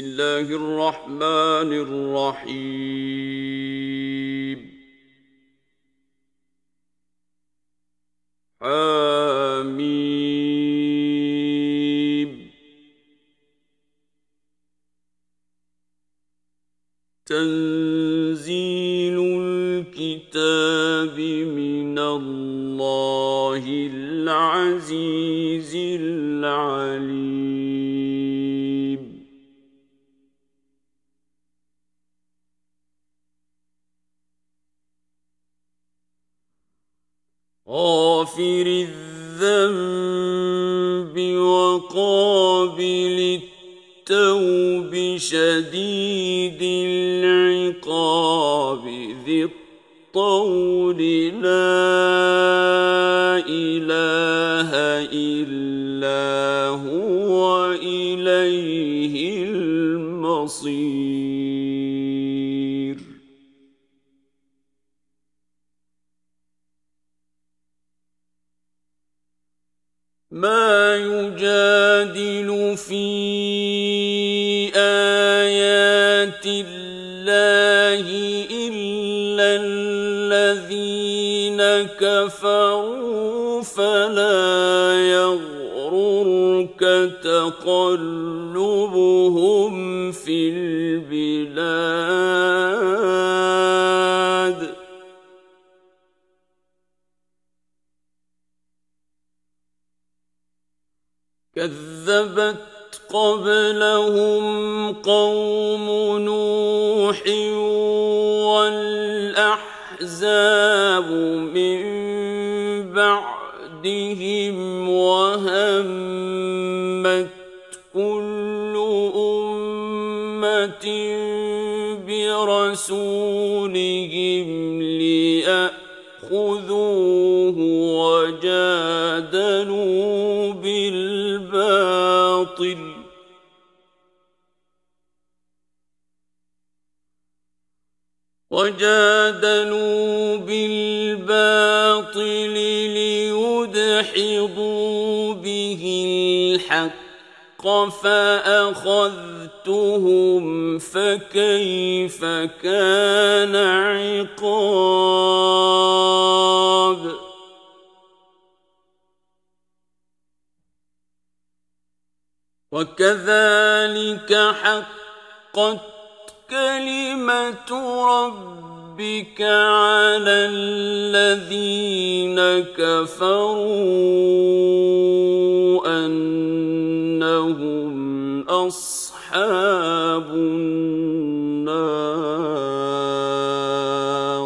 الله الرحمن الرحيم حميم تنزيل الكتاب من الله العزيز العليم غافر الذنب وقابل التوب شديد العقاب ذي الطول لا إله إلا هو إليه المصير ما يجادل في آيات الله إلا الذين كفروا فلا يغررك تقلبهم في البلاد كذبت قبلهم قوم نوح والأحزاب من بعدهم وهمت كل أمة برسولهم ليأخذوه وجادلوا بالباطل ليدحضوا به الحق فأخذتهم فكيف كان عقاب وكذلك حقت كلمة ربك على الذين كفروا أنهم أصحاب النار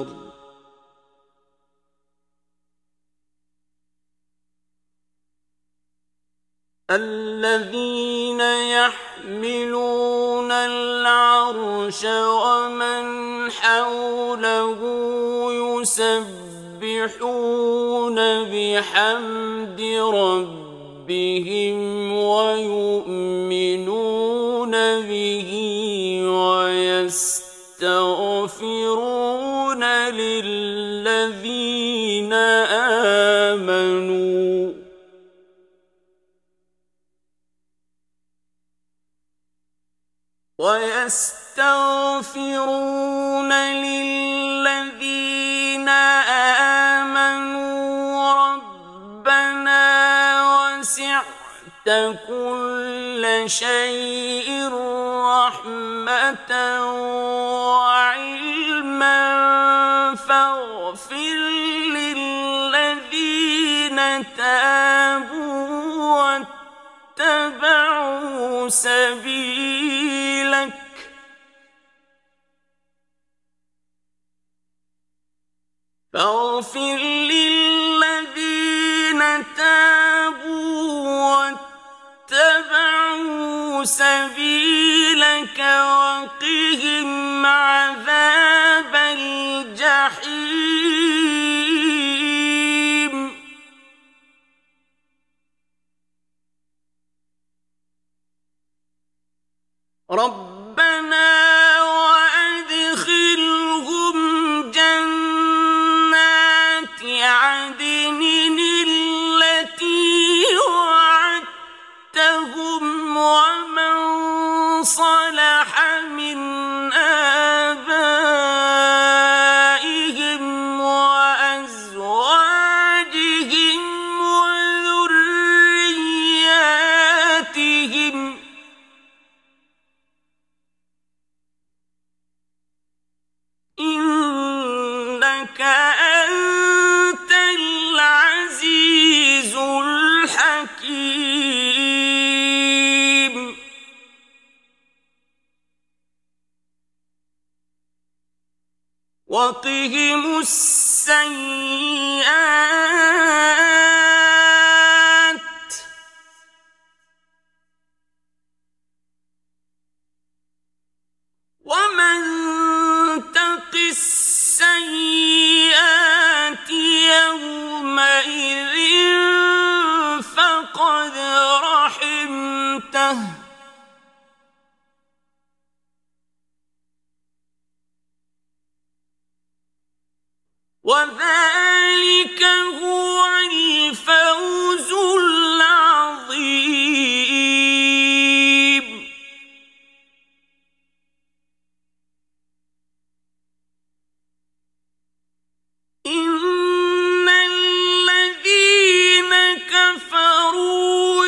الذين يحملون العرش ومن حوله يسبحون بحمد ربهم ويؤمنون به ويستغفرون للذين آمنوا ربنا وسعت كل شيء رحمة وعلما فاغفر للذين تابوا واتبعوا سبيلك فاغفر للذين تابوا واتبعوا سبيلك وقهم عذاب الجحيم ربنا وأدخلهم جنات عدن التي وعدتهم ومن صلح وقهم السيئات ومن تق السيئات يومئذ فقد رحمته وذلك هو الفوز العظيم. إن الذين كفروا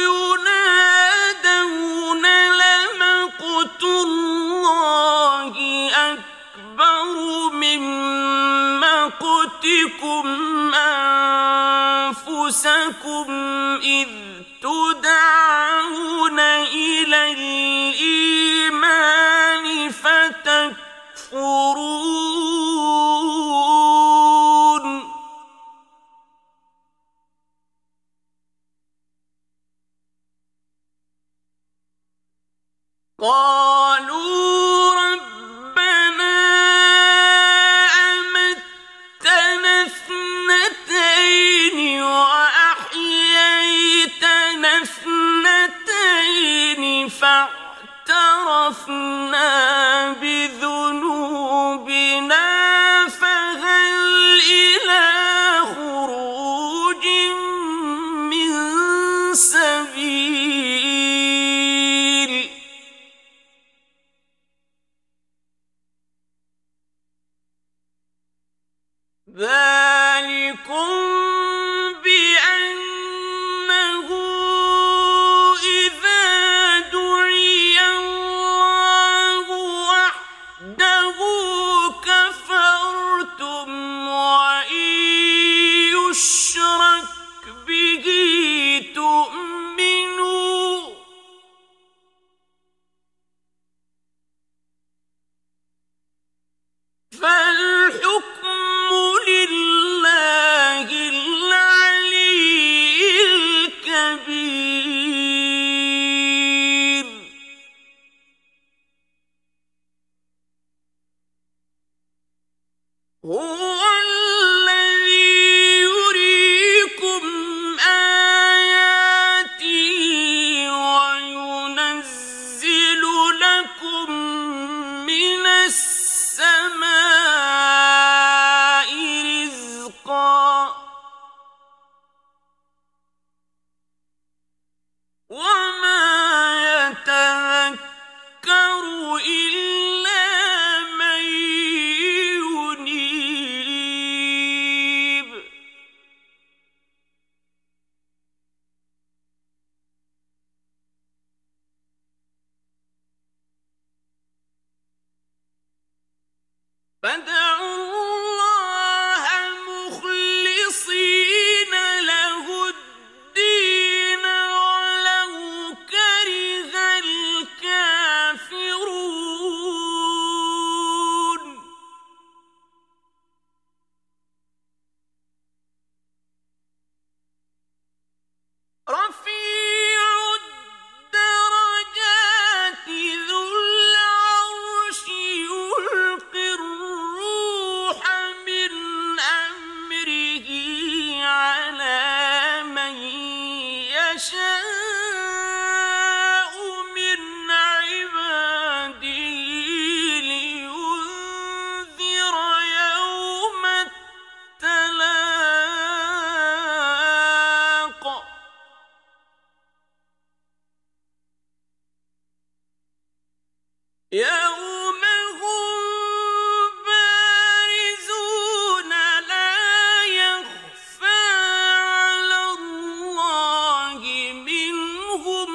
ينادون لمقت الله أكبر من مقتكم أنفسكم إذ تدعون إلى الإيمان فتكفرون. قالوا ربنا أمتنا اثنتين وأحييتنا اثنتين فاعترفنا بذنوبنا فهل إلى خروج من سبيل. ذلكم بأنه إذا دعي الله وحده كفرتم وإن يشرك به تؤمنوا فالحكم لله العلي الكبير. هو الذي يريكم آياته وينزل لكم من السماء رزقا وما يتذكر إلا من ينيب. فادعوا الله مخلصين له الدين ولو كره الكافرون. رفيع الدرجات ذو العرش يلقي الروح من أمره على من يشاء من عباده لينذر يوم التلاق. يوم هم بارزون لا يخفى على الله منهم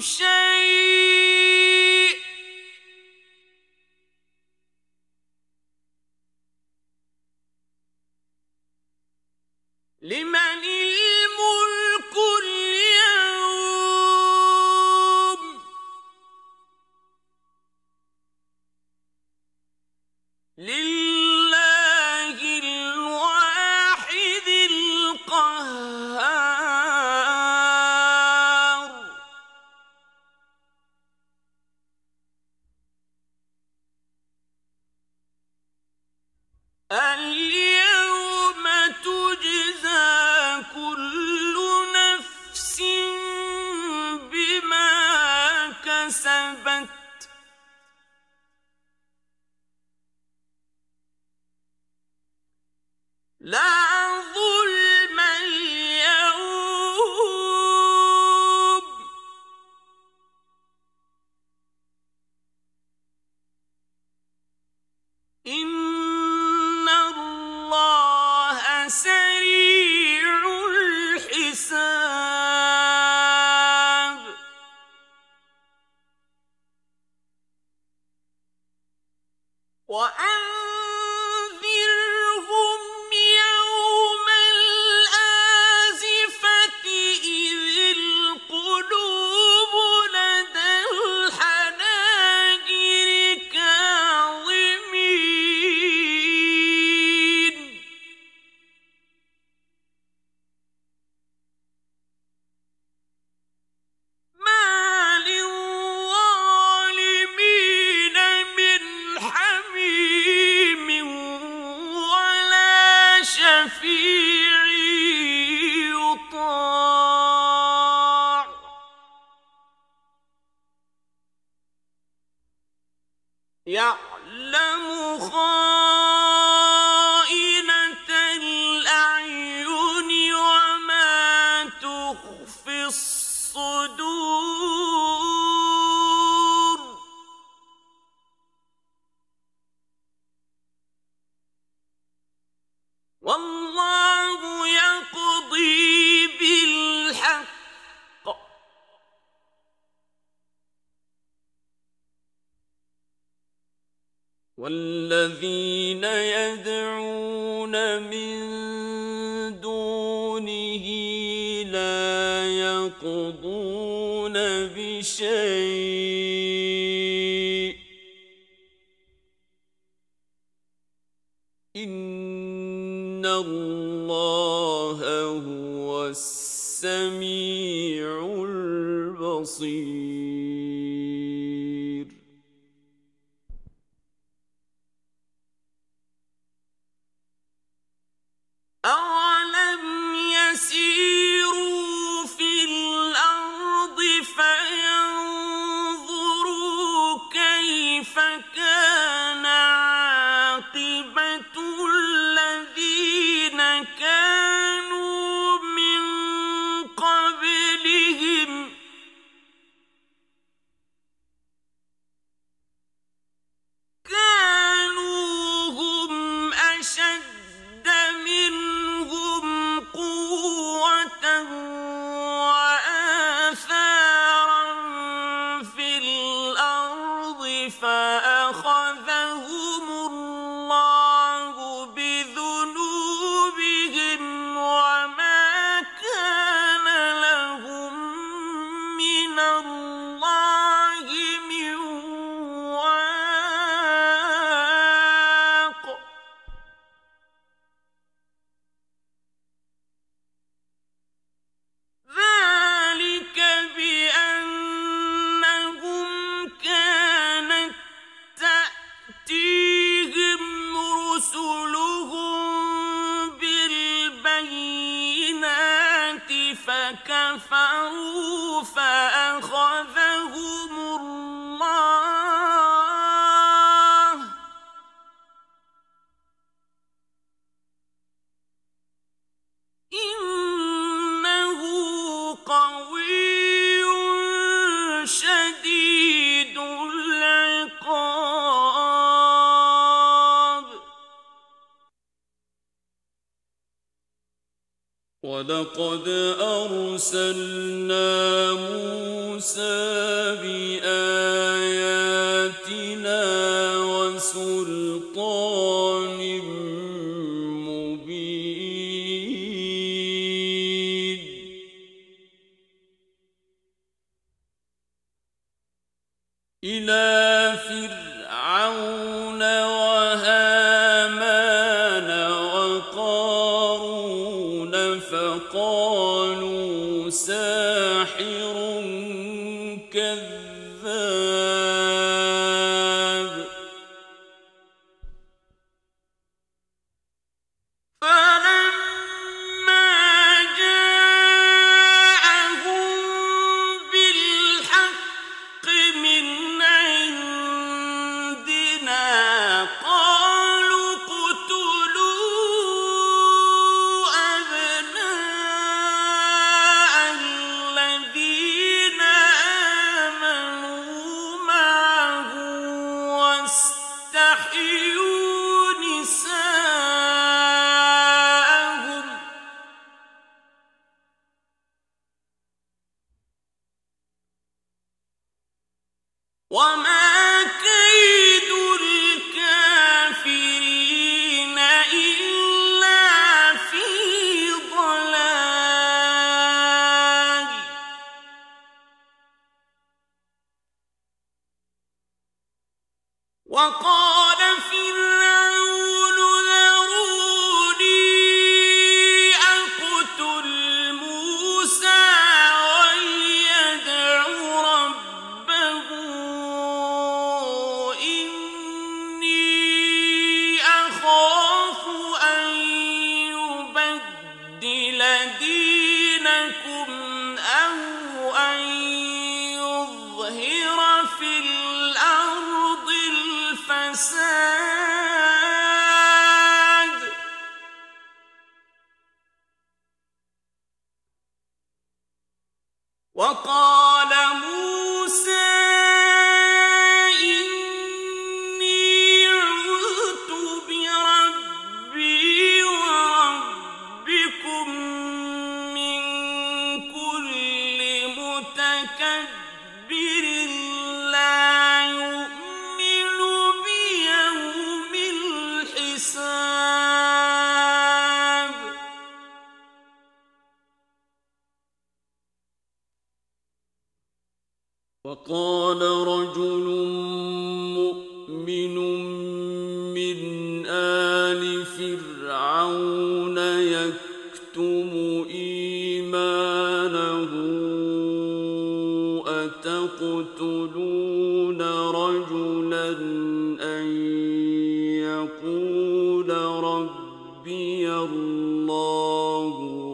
شيء لمن الملك اليوم لله سريع الحساب وأنذرهم يوم الآزفة إذ القلوب لدى الحناجر كاظمين ما للظالمين من حميم ولا شفيع يطاع يعلم خائنة الأعين وما تخفي الصدور والله يقضي بالحق والذين يدعون من دونه لا يقضون بشيء إن الله هو السميع البصير أولم يسيروا في الأرض فينظروا كيف كان عاقبة الذين كانوا من قبلهم كانوا هم أشد منهم قوة وآثارا في الأرض فأخذهم الله بذنوبهم وما كان لهم من الله من واق ذلك بأنهم كانت تأتيهم رسلهم بالبينات فكفروا فأخذهم الله إنه قوي شديد العقاب ولقد أرسلنا موسى بآياتنا وسلطان مبين إلى فرعون وهامان وقارون فقالوا ساحر كذاب فلما جاءهم بالحق من عندنا قالوا اقتلوا أبناء الذين آمنوا معه واستحيوا نساءهم وقال فرعون ذروني أقتل موسى وليدع ربه إني أخاف أن يبدل دينكم أو أن يظهر في الأرض الفساد. وقال موسى إني عذت بربي وربكم من كل متكبر لا يؤمن بيوم الحساب. وقال رجل مؤمن من آل فرعون يكتم إيمانه أتقتلون رجلا أن يقول ربي الله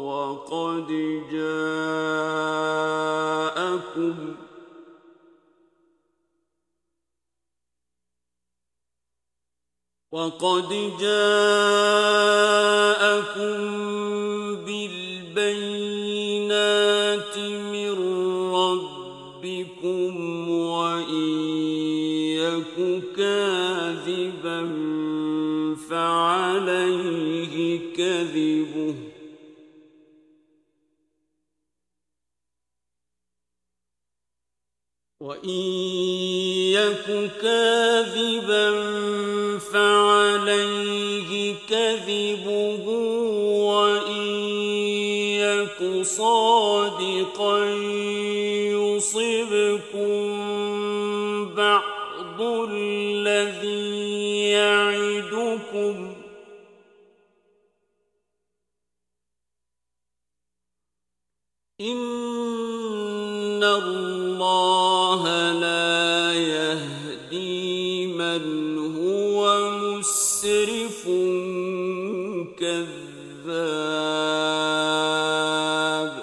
وقد جاءكم بالبينات من ربكم وإن يك كاذبا فعليه كذبه وإن يك كاذبا فعليه كذبه وإن يك صادقا يصبكم بعض الذي يعدكم إن الله لا يهدي من هو مسرف كذاب.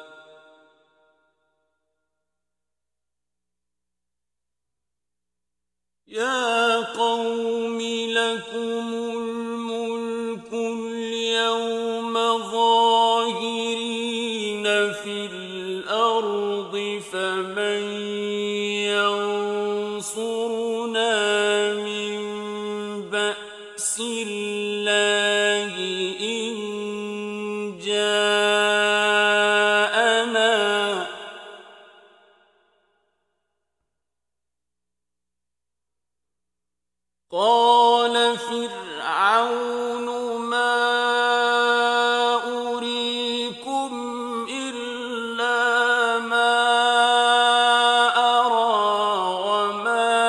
يا قوم لكم الملك اليوم ظاهرين في الأرض فمن ينصرنا من بأس الله إن جاءنا قال فرعون ما أريكم إلا ما أرى وما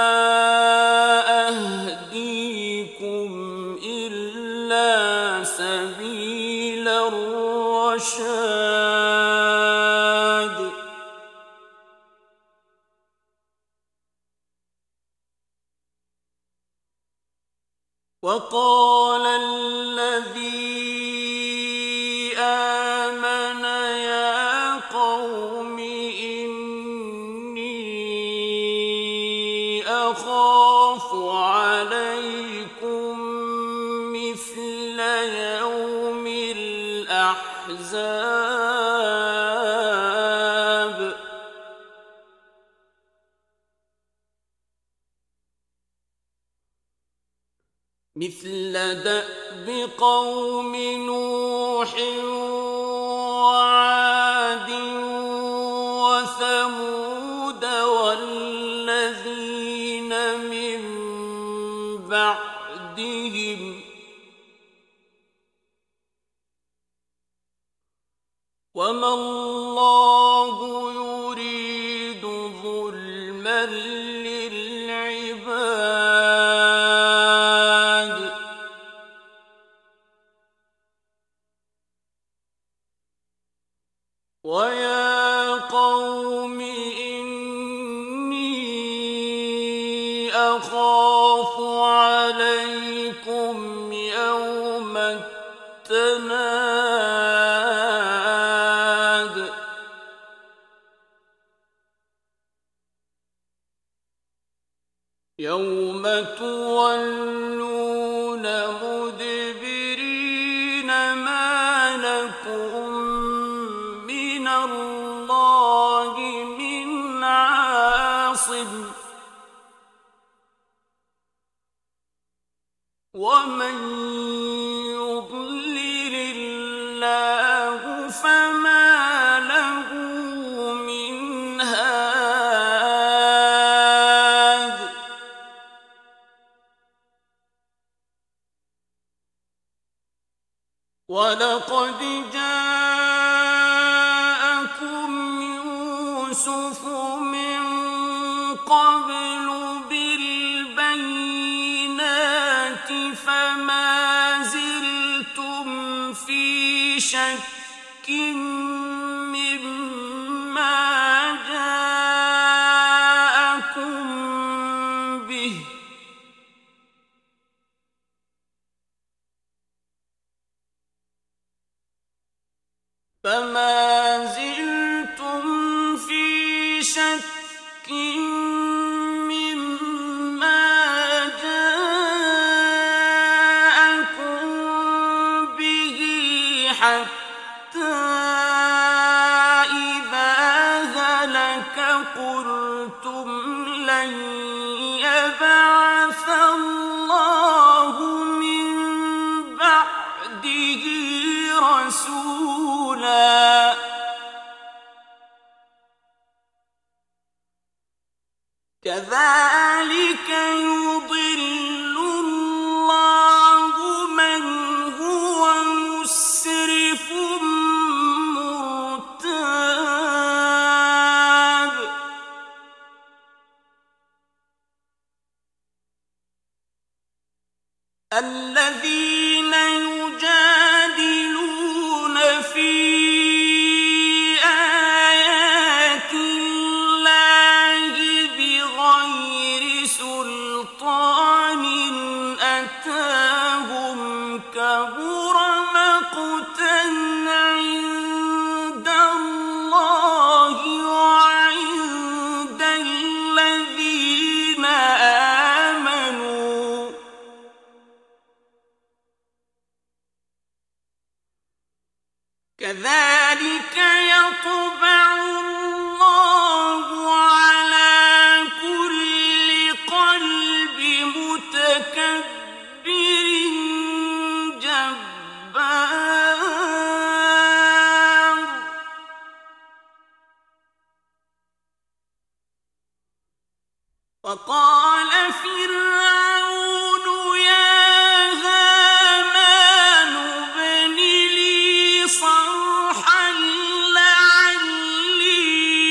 أهديكم إلا سبيل الرشاد. وقال الذي آمن يا قوم إني أخاف عليكم مثل يوم الأحزاب. مثل دأب قوم نوح وعاد وثمود والذين من بعدهم وما الله يريد ظلما للعباد أخاف عليكم يوم التناد يوم تولون مدبرين ما لكم من الله من عاصم ومن يضلل الله فما له من هاد ولقد جاءكم يوسف من قبل بالبينات فما زلتم في شك مما جاءكم به حتى إذا هلك قلتم لن يبعث الله من بعده رسولا كذلك يضل الله من هو مسرف مرتاب الذين يجادلون في آيات الله بغير سلطان أتاهم كبر مقتا عند الله وعند الذين آمنوا كذلك يطبع الله على كل قلب متكبر جبار وقال فرعون يا هامان ابن لي صرحا لعلي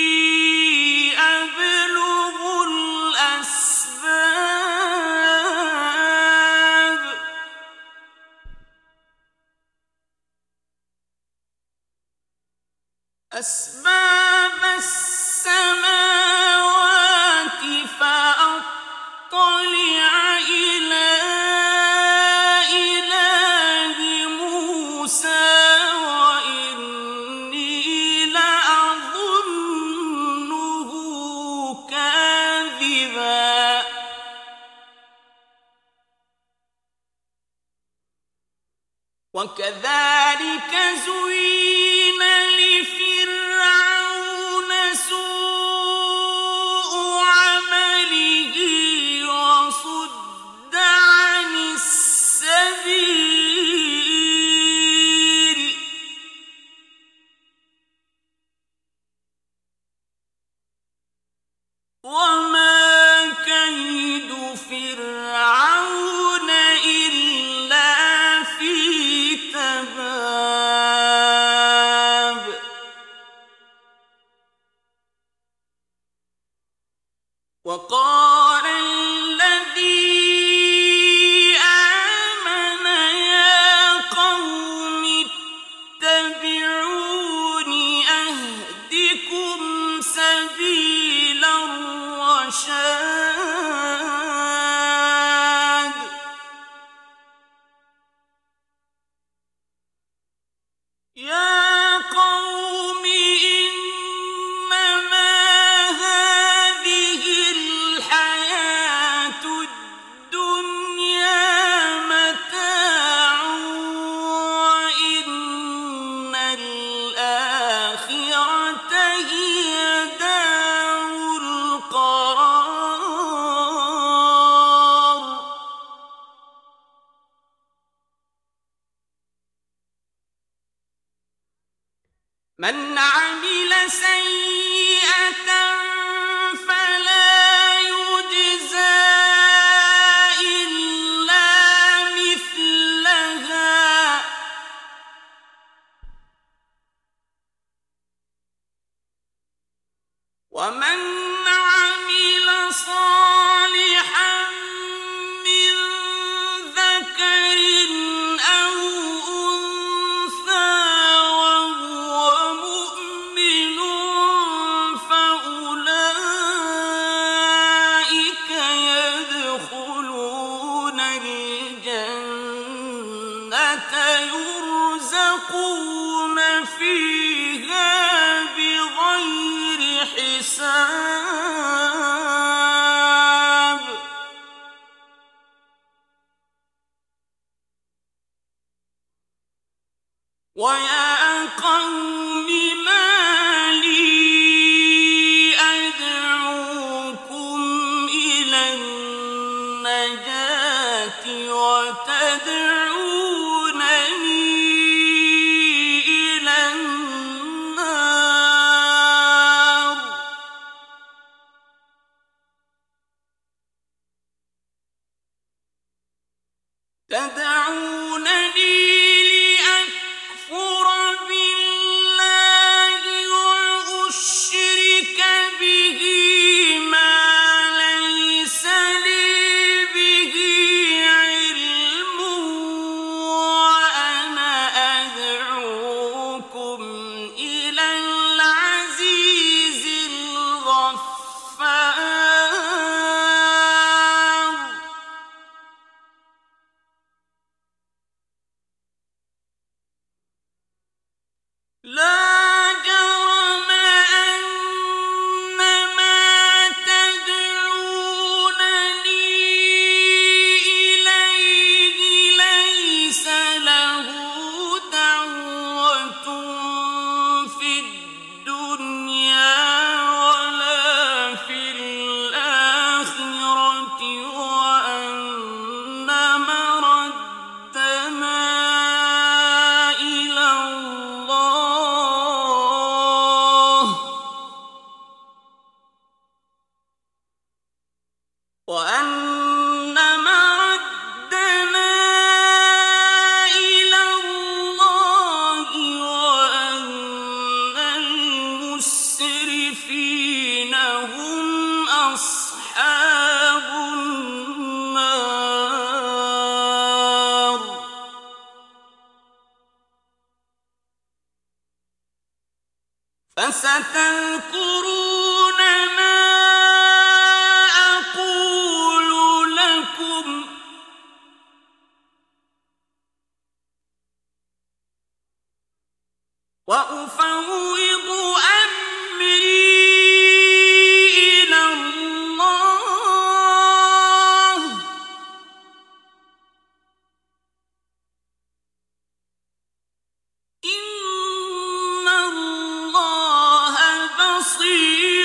أبلغ أسباب السماوات فأطلع إلى إله موسى وإني لأظنه كاذبا وكذلك زين لفرعون سوء عمله وصد عن السبيل وما كيد فرعون إلا في تباب من عمل سيئة فلا يجزى إلا مثلها ومن عمل صالحا من ذكر أو أنثى وهو مؤمن فأولئك يدخلون الجنة يرزقون فيها بغير حساب ويا قوم ما لي أدعوكم إلى النجاة وتدعونني إلى النار تدعونني لأكفر بالله وأشرك به ما ليس لي به علم وأنا أدعوكم إلى العزيز الغفار لا جرم أن ما تدعونني إليه ليس له دعوة في الدنيا ولا في الآخرة وأن مردنا إلى الله وأن مردنا إلى الله وأن المسرفين هم أصحاب النار فستذكرون ما أقول لكم وأفوض أمري إلى الله إن الله بصير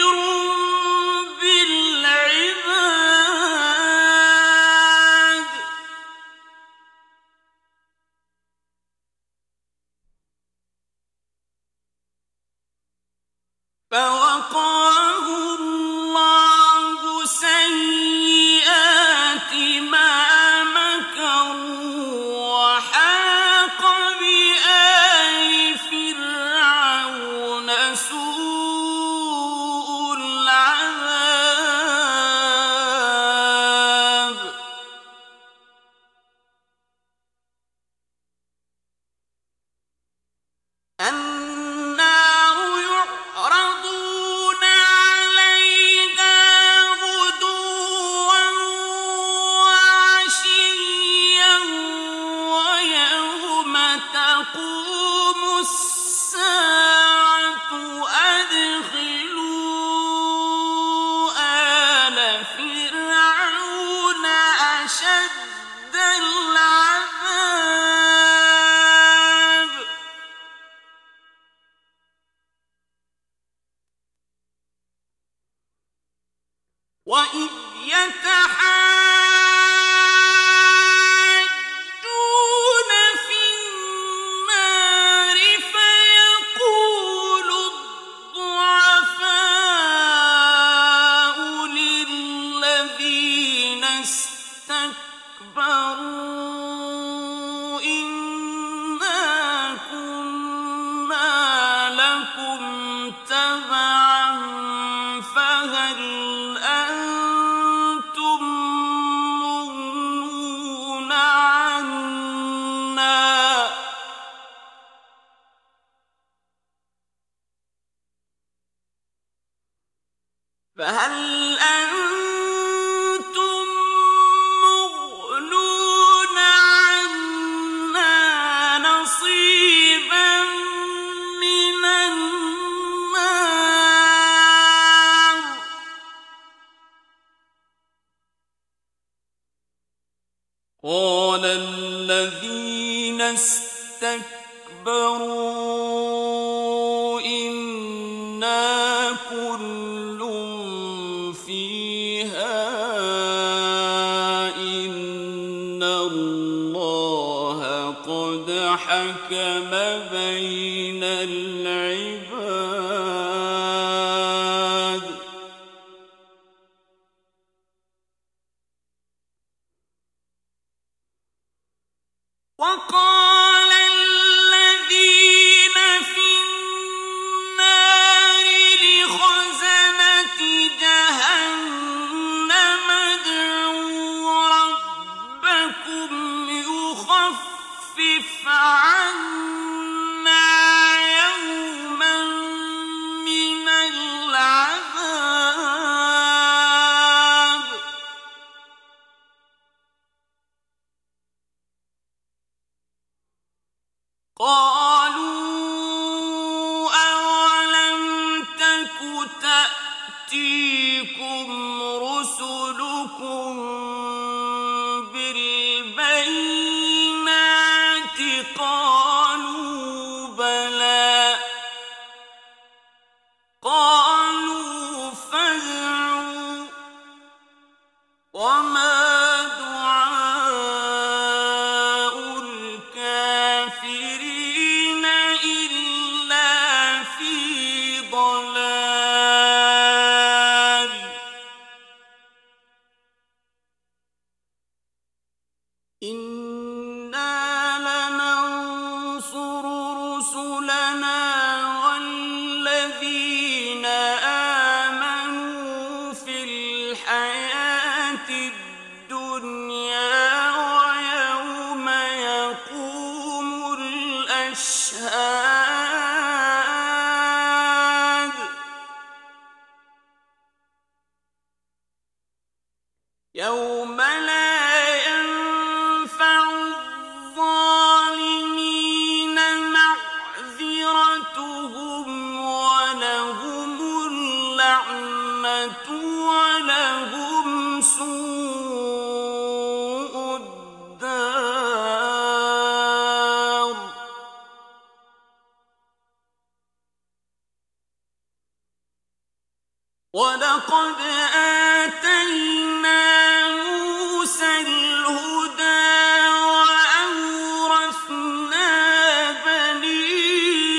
اسْتَكْبَرُوا إِنَّا كُنَّا لَكُمْ تَبَعًا فَهَلْ أَنتُم مُّغْنُونَ عَنَّا نَصِيبًا مِّنَ النَّارِ قَالَ الَّذِينَ اسْتَكْبَرُوا إِنَّا كُلٌّ فِيهَا إِنَّ اللَّهَ قَدْ حَكَمَ بَيْنَ الْعِبَادِ وَقَالَ الَّذِينَ فِي النَّارِ لِخَزَنَةِ جَهَنَّمَ ادْعُوا رَبَّكُمْ يُخَفِّفْ عَنَّا يَوْمًا مِّنَ الْعَذَابِ قَالُوا أَوَلَمْ تَكُ تَأْتِيكُمْ رُسُلُكُم بِالْبَيِّنَاتِ قَالُوا بَلَىٰ قَالُوا فَادْعُوا وَمَا دُعَاءُ الْكَافِرِينَ إِلَّا فِي ضَلَالٍ إِنَّا لَنَنصُرُ رُسُلَنَا وَالَّذِينَ آمَنُوا فِي الْحَيَاةِ الدُّنْيَا وَيَوْمَ يَقُومُ الْأَشْهَادُ يَوْمَ لَا يَنفَعُ الظَّالِمِينَ مَعْذِرَتُهُمْ وَلَهُمُ اللَّعْنَةُ وَلَهُمْ سُوءُ الدَّارِ وَلَقَدْ آتَيْنَا مُوسَى الْهُدَىٰ وَأَوْرَثْنَا بَنِي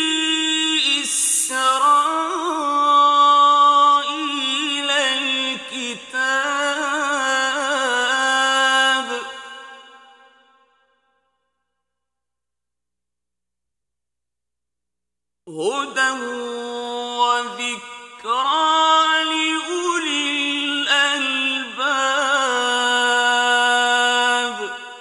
إِسْرَائِيلَ الْكِتَابَ هُدًى وَذِكْرَىٰ لِأُولِي الْأَلْبَابِ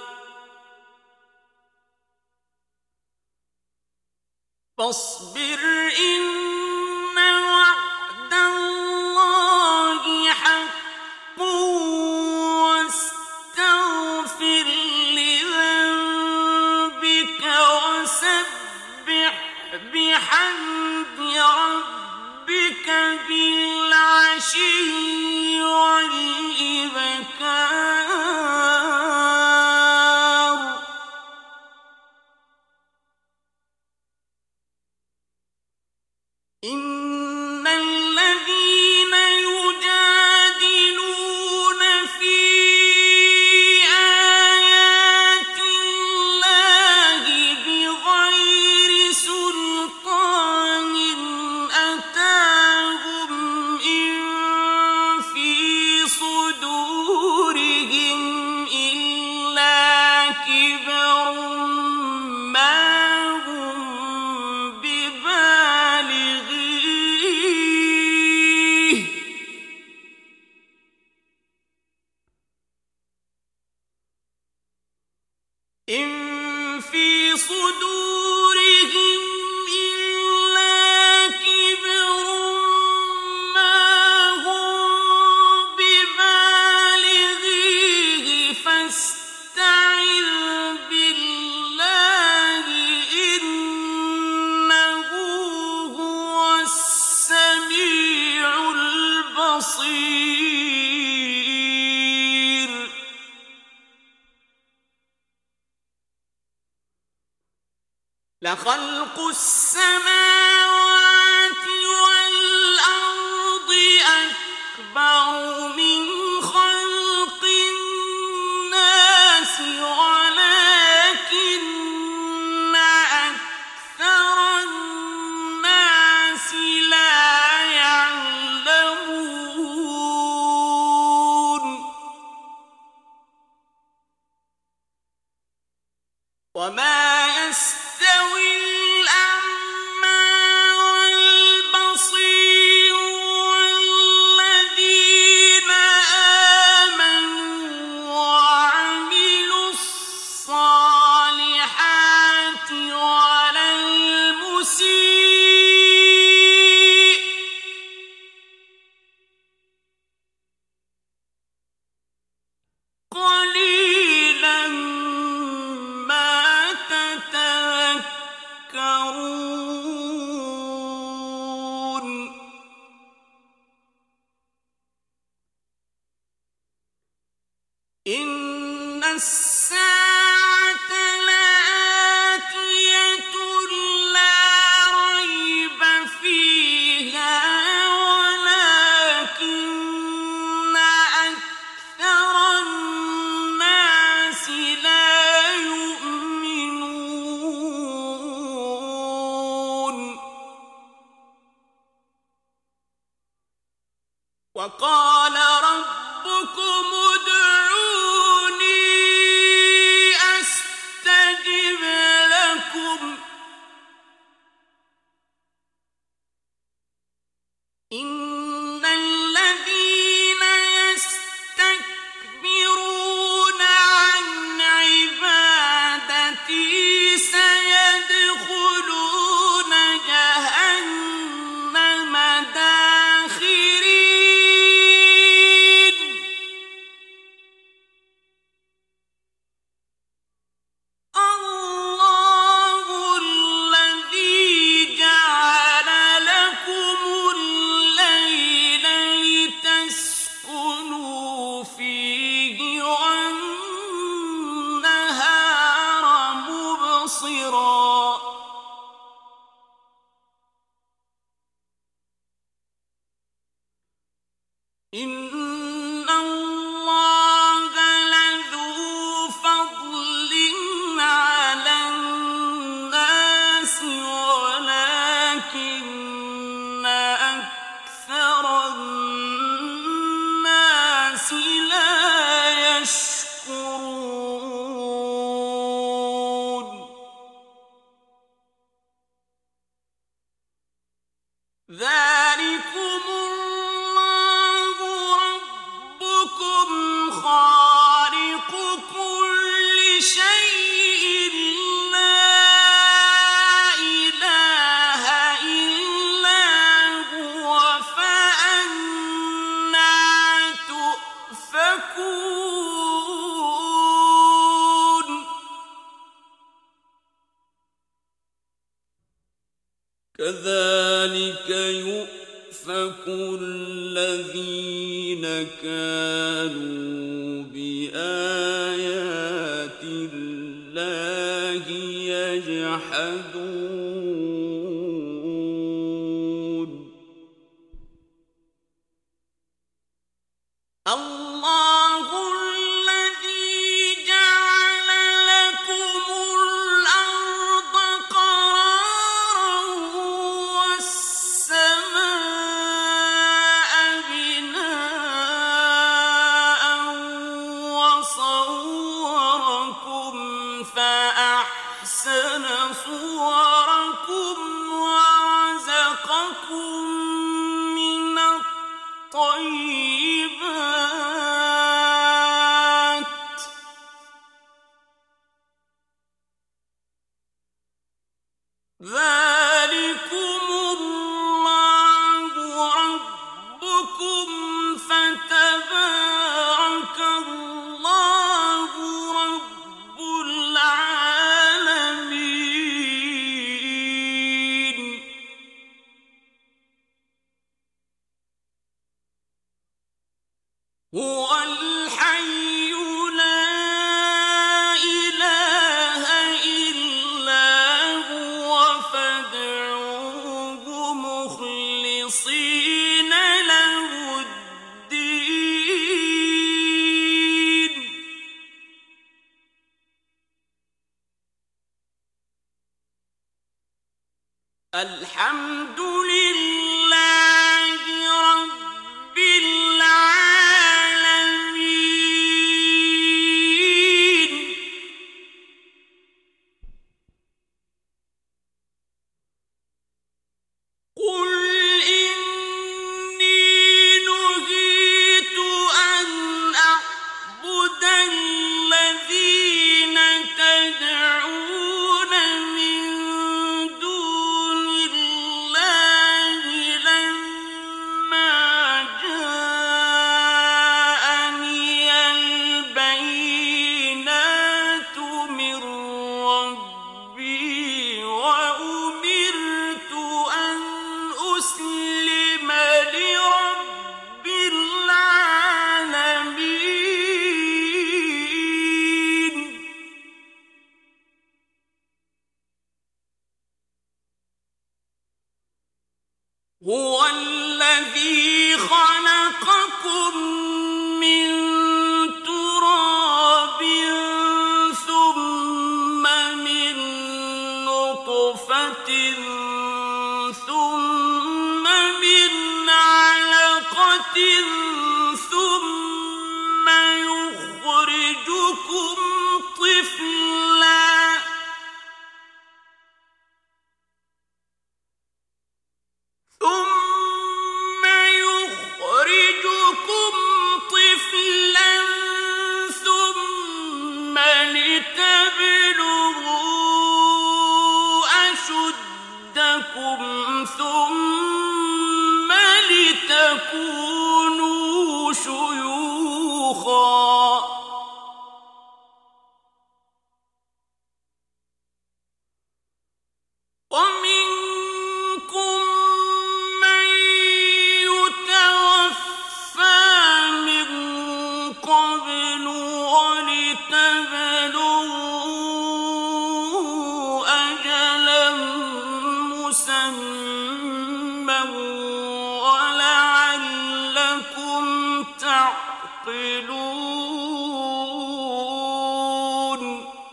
فاصبر إن وعد الله حق واستغفر لذنبك وسبح بحمد ربك بالعشي والإبكار إن الذين يجادلون في آيات الله بغير سلطان أتاهم إن في صدورهم إن في صدورهم إلا كبر ما هم ببالغيه فاستعذ بالله إنه هو السميع البصير لخلق السماوات والأرض أكبر من خلق الناس ولكن أكثر الناس لا يعلمون وما يستوي الأعمى والبصير والذين آمنوا وعملوا الصالحات ولا المسيء قليلا ما تتذكرون إن الساعة لآتية لا ريب فيها ولكن أكثر الناس لا يؤمنون وقال ربكم ادعوني أستجب لكم إن الذين يستكبرون عن عبادتي سيدخلون جهنم داخرين الله الذي جعل لكم الليل لتسكنوا فيه والنهار مبصرا إن الله لذو فضل على الناس ولكن أكثر الناس لا يشكرون ذلكم الله ربكم خالق كل شيء لا إله إلا هو فأنى تؤفكون كذلك يؤفك الذين كانوا بآيات الله يجحدون الله الذي جعل لكم الأرض قرارا والسماء بناء ذلكم الله ربكم فتبارك الله رب العالمين. هو الحي لا إله إلا هو فادعوه مخلصين له الدين. الحمد لله رب العالمين. قل إني نهيت أن أعبد الذين تدعون من دون الله لما جاءني البينات من ربي وأمرت أن أسلم لرب العالمين. هو الذي خلقكم من تراب ثم من نطفة ثم من علقة ثم يخرجكم طفلا ثم لتبلغوا أشدكم ثم لتكونوا شيوخا. ومنكم من يتوفى من قبل ولتبلغوا أجلا مسمى ولعلكم تعقلون.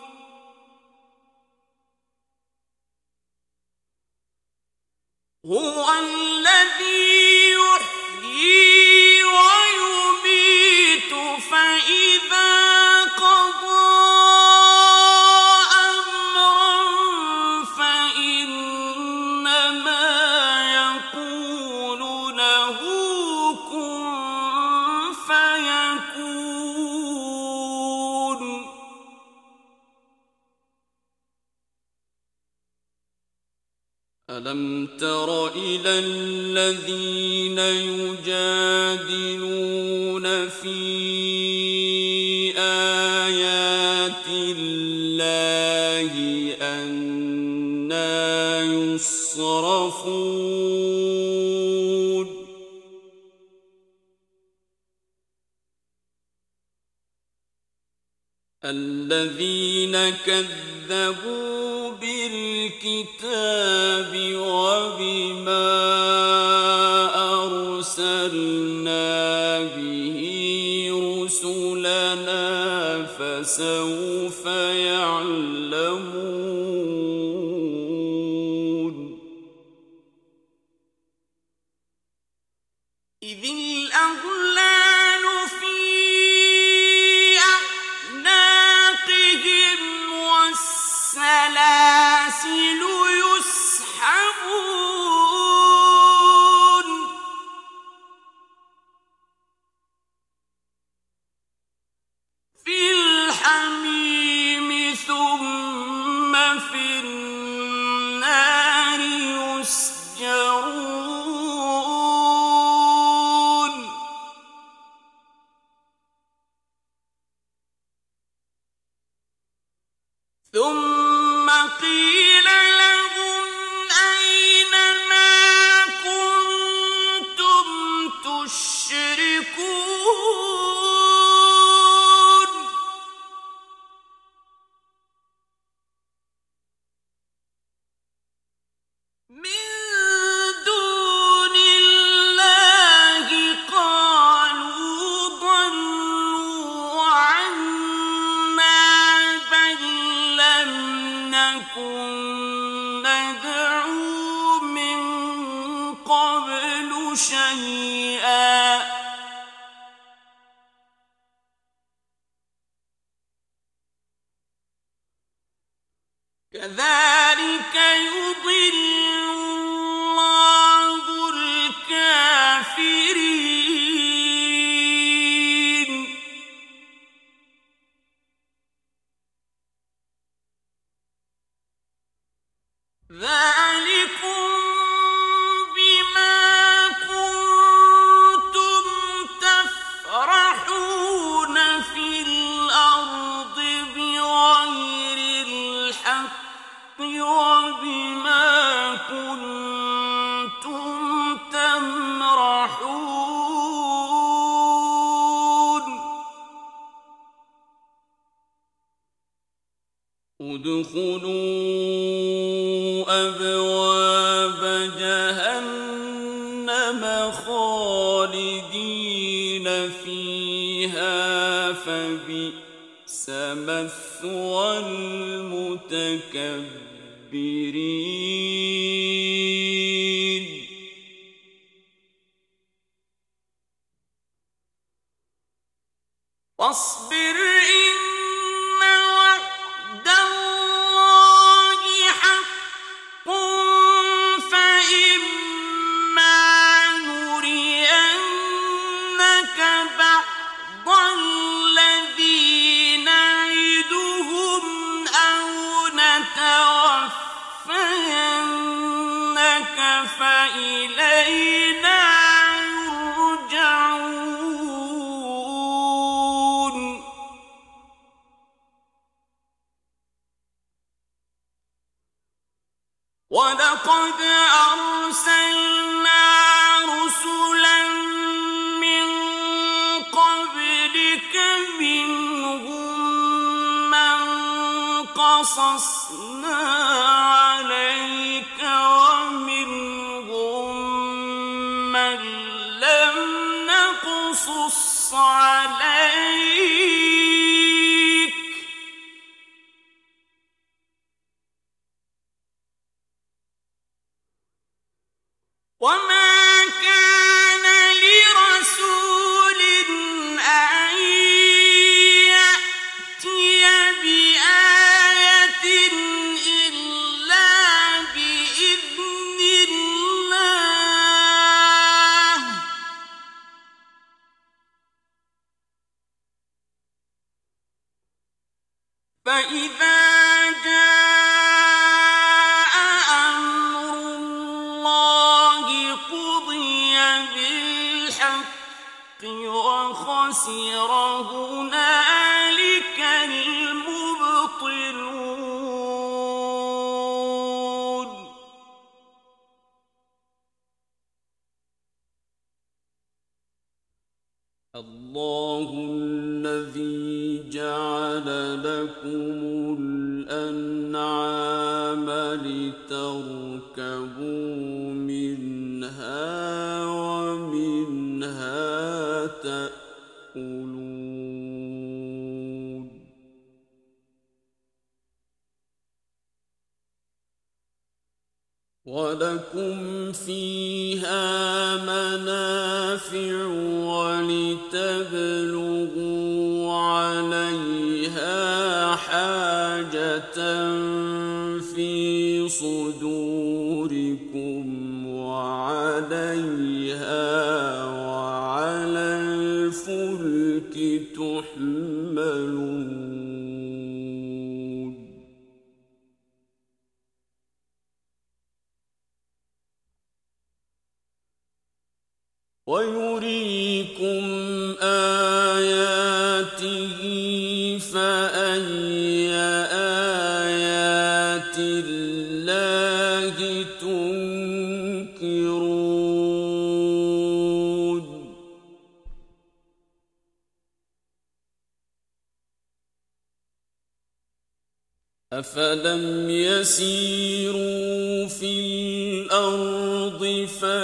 هو الذي يحيي ويميت فإذا قضى أمرا فإنما يقول له كن فيكون. ألم تر إلى الذين يجادلون في آيات الله أنى يصرفون. الذين كذبوا بالكتاب وبما أرسلنا به رسلنا فسوف يعلمون. إذ الأغلال في أعناقهم والسلاسل يسحبون في الحميم ثم في النار ثم قيل لهم أين ما كنتم تشركون من دون الله قالوا ضلوا عنا بل لم نكن ندعو من قبل شيئا كذلك يضل الله الكافرين ذلكم بما كنتم تفرحون في الأرض بغير الحق وبما كنتم تمرحون ادخلوا أبواب جهنم خالدين فيها فبئس مثوى المتكبرين واصبر إن وعد الله حق فإما نرينك بعض الذي نعدهم أو نتوفينك فإلينا يرجعون ولقد أرسلنا رسلا من قبلك منهم من قصصنا عليك ومنهم من لم نقصص عليك وما كان لرسول أن يأتي بآية إلا بإذن الله فإذا جاء أمر الله قضي بالحق وخسر هنالك المبطلون الله الذي جعل لكم الأنعام لتركبوا منها ومنها تأكلون ولكم فيها منافع ولتبلغوا عليها حاجة في صدوركم وعليها وعلى الفلك تحملون ويريكم آياته فأي أفلم يسيروا في الأرض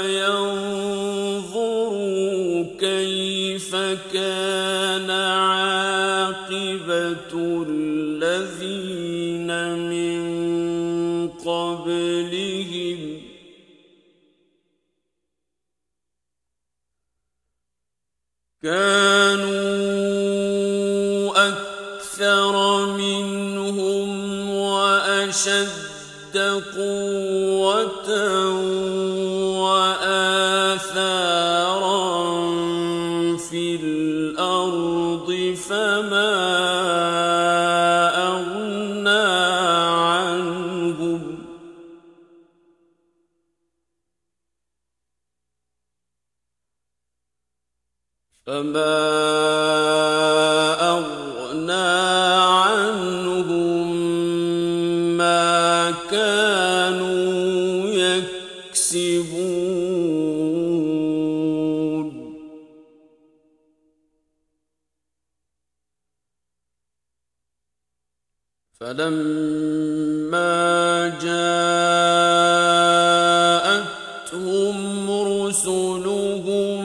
فينظروا كيف كان عاقبة الذين من قبلهم كانوا أكثر منهم وأشد قوة وآثارا في الأرض فما أغنى عنهم ما كانوا يكسبون فلما جاءتهم رسلهم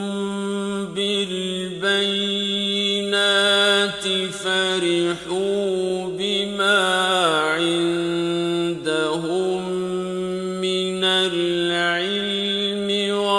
بالبينات فرحوا بما عندهم من العلم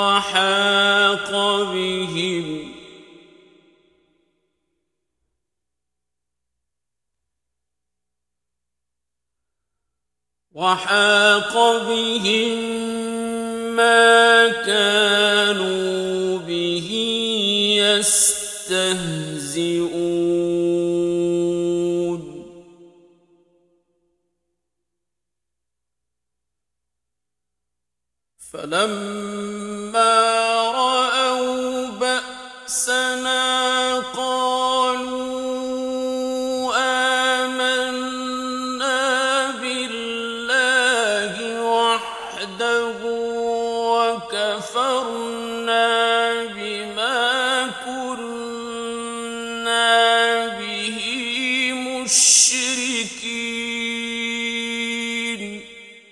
وحاق بهم ما كانوا به يستهزئون فلما رأوا بأسنا قالوا آمنا بالله وحده وكفرنا بما كنا به مشركين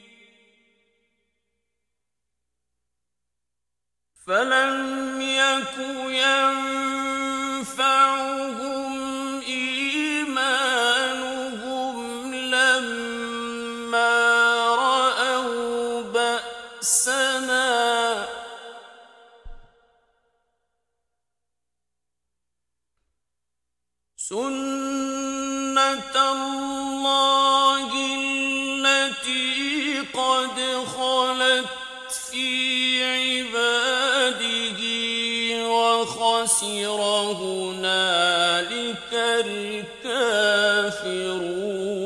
فلم يك ينفعهم إيمانهم لما رأوا بأسنا سنة الله التي قد خلت في عباده وخسر هنالك الكافرون